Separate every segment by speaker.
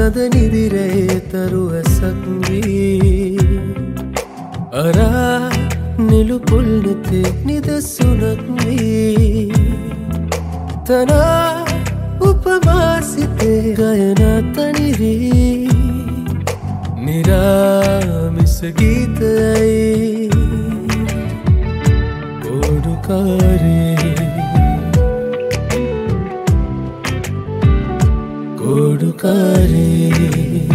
Speaker 1: සඳ නිදිරේ තරු ඇසක් වී අරා නිලු පුල් නෙතේ නිදසුනක් වී තනා උපමා සිතේ ගයනා තනිවී නිරාමිස ගීතයයි කොඩුකාරේ කොඩුකාරේ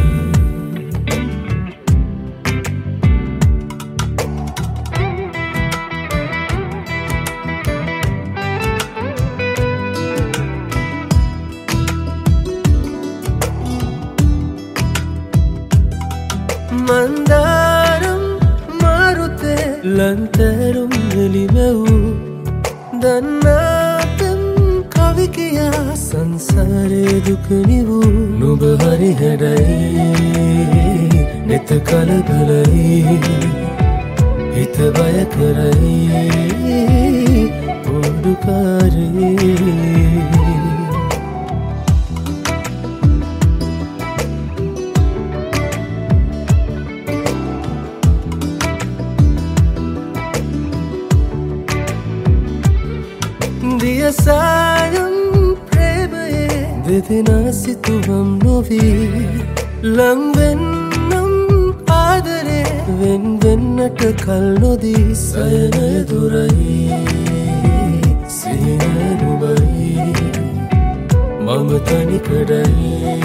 Speaker 1: මන්දාරම් මාරුතේ ලන්තරුම් එලිමෙව් දන්නාතම් කවි කියා සංසාරේ දුක නිවූ නුඹ හරි හැඩයි නෙත කලබලයි හිත බය කරයි කොඩුකාරේ දිය සායම් ප්‍රේමයේ දෙදෙනා සිතුවම් නොවී ලංවෙන්නම් ආදරේ වෙන් වෙන්නට කල් නොදී සයනය දුරයි සිහින නුඹයි මම තනිකඩයි